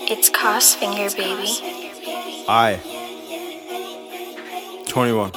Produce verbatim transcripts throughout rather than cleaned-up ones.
It's Crossfinger, baby. I twenty-one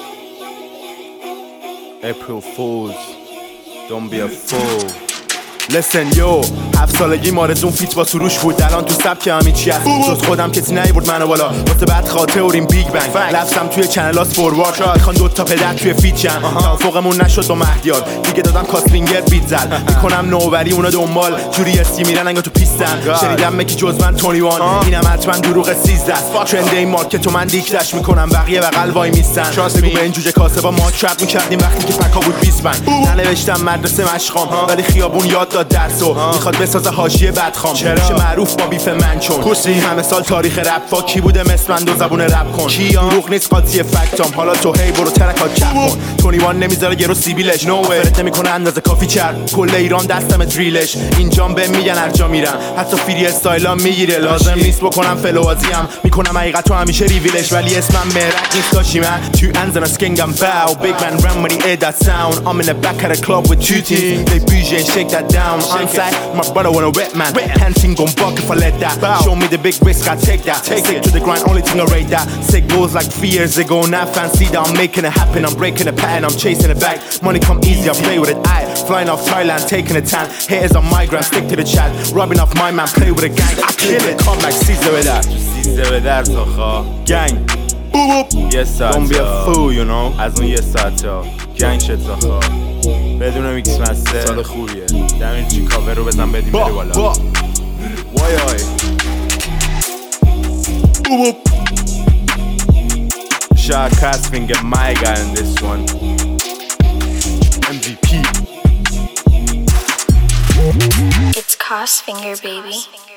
April Fools. Don't be a fool. Listen yo، هفت سالگی مارزون فیت با سروش بود، الان تو سبک همین چی هست جز خودم کسی نیورد منو بالا واسه بعد خاطر اوریم بیگ بنگ لفظم توی چنل ها فوروارد میخوان دوتا پدر توی فیت چن توافقمون نشد با مهدیار دیگه دادم کاسلینگر بیت زد میکنم نوبری اونا دنبال جوری اسکی میرن انگار تو پیستن شنیدم مکی جز من بیست و یک اینم حتما دروغ سیزده ترند این مارکتو من دیکتش میکنم بقیه بغل وای میستن بگو به این جوجه کاسه با ما چرب میکردیم وقتی که فکا بود بیست بنگ ننوشتم مدرسه مشخام ولی خیابون یاد داد درسو میخواد بسازه حاشیه بدخام میشه معروف با بیف من چون کسی همه سال تاریخ رپ با کی بوده مثل من دو زبون رپ کن دروغ نیست قاطی فکتام حالا تو هی برو ترکات چپ کن بیست و یک نمیذاره گرو سیبیلش نو فرت نمیکنه اندازه کافی چرب کل ایران دستم دریلش اینجام به میگن هر جا میرم حتی فری استایلا میگیره لازم نیست بکنم فلوازیم میکنم حقیقتو همیشه ریویلش ولی اسمم مرک نیست داشی من تو انزن سکینگم باو بیگ من رم when he hear that sound I'm in the back of the club with two teams they bougie and shake that down on side my brother wanna wet man panting gon' buck if I let that show me the big risk I take that take it to the grind only thing I rate that sick goals like three years ago now fancy that I'm making it happen I'm breaking the pattern I'm chasing it back money come easy I play with it I flying off Thailand taking a tan haters on my gram stick to the chat rubbing off my man play with a gang I kill it come like Caesar with that Caesar with that gang yes I don't be a fool you know از اون یه ساعتا gang shit زخا بدون میکس مستر سال خوبیه دمین چی کاور رو بزن بدیم بری بالا وای آی Shot Crossfinger my guy in this one M V P It's Crossfinger, baby.